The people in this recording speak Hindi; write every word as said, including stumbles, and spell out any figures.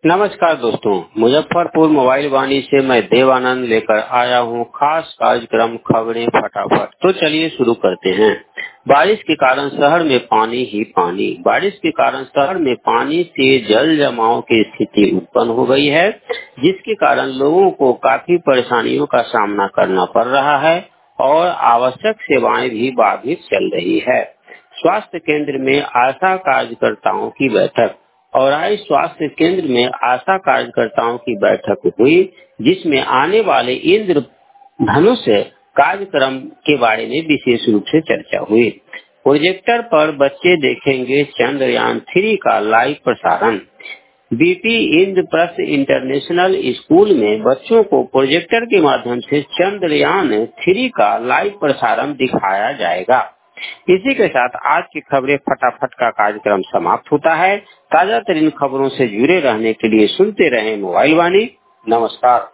नमस्कार दोस्तों, मुजफ्फरपुर मोबाइल वाणी से मैं देवानंद लेकर आया हूँ खास कार्यक्रम खबरें फटाफट। तो चलिए शुरू करते हैं। बारिश के कारण शहर में पानी ही पानी। बारिश के कारण शहर में पानी से जल जमाव की स्थिति उत्पन्न हो गई है, जिसके कारण लोगों को काफी परेशानियों का सामना करना पड़ रहा है और आवश्यक सेवाएं भी बाधित चल रही है। स्वास्थ्य केंद्र में आशा कार्यकर्ताओं की बैठक। और आज स्वास्थ्य केंद्र में आशा कार्यकर्ताओं की बैठक हुई, जिसमें आने वाले इंद्र धनुष कार्यक्रम के बारे में विशेष रूप से चर्चा हुई। प्रोजेक्टर पर बच्चे देखेंगे चंद्रयान थ्री का लाइव प्रसारण। बीपी इंद्रप्रस्थ इंटरनेशनल स्कूल में बच्चों को प्रोजेक्टर के माध्यम से चंद्रयान थ्री का लाइव प्रसारण दिखाया जाएगा। इसी के साथ आज की खबरें फटाफट का कार्यक्रम समाप्त होता है। ताजा तरीन खबरों से जुड़े रहने के लिए सुनते रहें मोबाइल वाणी। नमस्कार।